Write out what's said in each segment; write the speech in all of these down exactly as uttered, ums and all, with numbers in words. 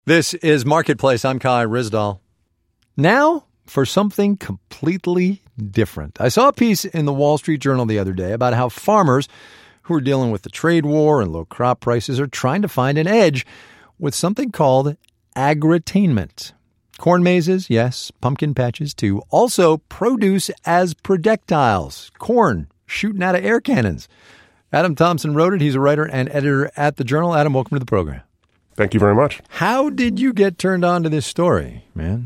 This is Marketplace. I'm Kai Ryssdal. Now for something completely different. I saw a piece in the Wall Street Journal the other day about how farmers who are dealing with the trade war and low crop prices are trying to find an edge with something called agritainment. Corn mazes, yes, pumpkin patches too. Also produce as projectiles, corn shooting out of air cannons. Adam Thompson wrote it. He's a writer and editor at the Journal. Adam, welcome to the program. Thank you very much. How did you get turned on to this story, man?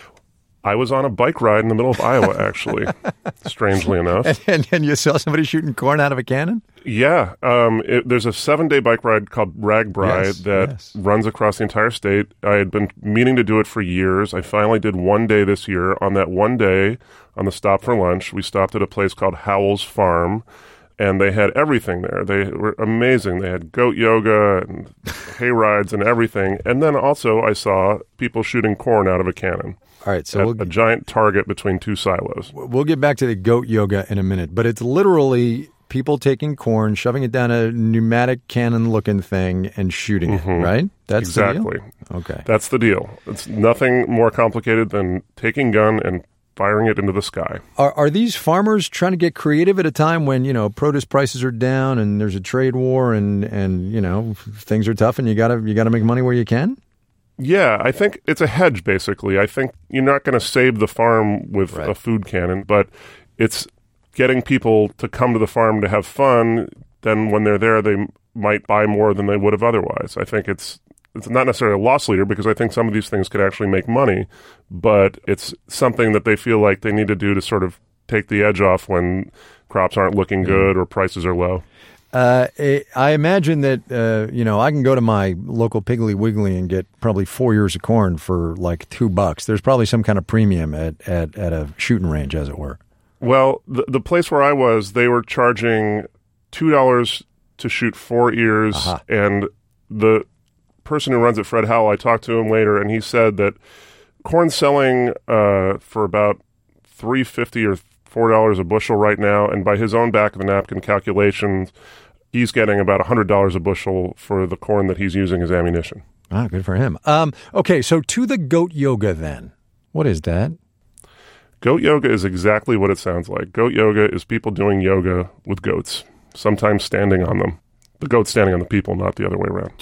I was on a bike ride in the middle of Iowa, actually, strangely enough. And, and, and you saw somebody shooting corn out of a cannon? Yeah. Um, it, there's a seven-day bike ride called RAGBRAI Yes, that yes. runs across the entire state. I had been meaning to do it for years. I finally did one day this year. On that one day, on the stop for lunch, we stopped at a place called Howell's Farm, and they had everything there. They were amazing. They had goat yoga and hay rides and everything. And then also I saw people shooting corn out of a cannon. All right, so at we'll, a giant target between two silos. We'll get back to the goat yoga in a minute, but it's literally people taking corn, shoving it down a pneumatic cannon-looking thing, and shooting Mm-hmm. it, right? That's exactly. The deal? Okay. That's the deal. It's nothing more complicated than taking gun and firing it into the sky. Are, are these farmers trying to get creative at a time when, you know, produce prices are down and there's a trade war and, and you know, things are tough and you gotta you gotta make money where you can? Yeah, I think it's a hedge, basically. I think you're not going to save the farm with Right. a food cannon, but it's getting people to come to the farm to have fun. Then when they're there, they might buy more than they would have otherwise. I think it's it's not necessarily a loss leader because I think some of these things could actually make money, but it's something that they feel like they need to do to sort of take the edge off when crops aren't looking good or prices are low. Uh, I imagine that, uh, you know, I can go to my local Piggly Wiggly and get probably four ears of corn for like two bucks. There's probably some kind of premium at, at, at a shooting range, as it were. Well, the, the place where I was, they were charging two dollars to shoot four ears, Uh-huh. and the person who runs it, Fred Howell, I talked to him later, and he said that corn's selling uh, for about three dollars and fifty cents or four dollars a bushel right now, and by his own back-of-the-napkin calculations, he's getting about one hundred dollars a bushel for the corn that he's using as ammunition. Ah, good for him. Um, okay, so to the goat yoga then. What is that? Goat yoga is exactly what it sounds like. Goat yoga is people doing yoga with goats, sometimes standing on them. The goat standing on the people, not the other way around.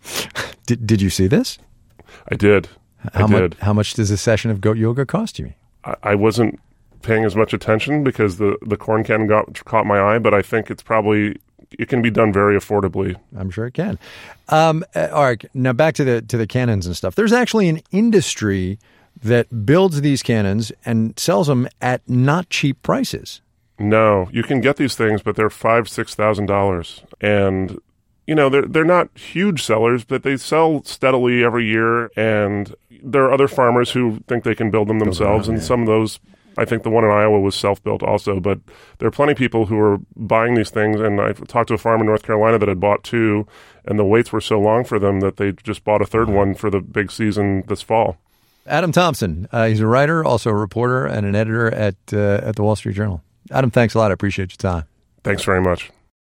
Did Did you see this? I did. How I much? did. How much does a session of goat yoga cost you? I, I wasn't paying as much attention because the, the corn cannon got, caught my eye, but I think it's probably, it can be done very affordably. I'm sure it can. Um, uh, all right, now back to the to the cannons and stuff. There's actually an industry that builds these cannons and sells them at not cheap prices. No, you can get these things, but they're five, six thousand dollars, and you know they're they're not huge sellers, but they sell steadily every year. And there are other farmers who think they can build them themselves, them, and yeah. some of those, I think the one in Iowa was self-built also. But there are plenty of people who are buying these things, and I talked to a farmer in North Carolina that had bought two, and the waits were so long for them that they just bought a third one for the big season this fall. Adam Thompson, uh, he's a writer, also a reporter and an editor at uh, at the Wall Street Journal. Adam, thanks a lot. I appreciate your time. Thanks very much.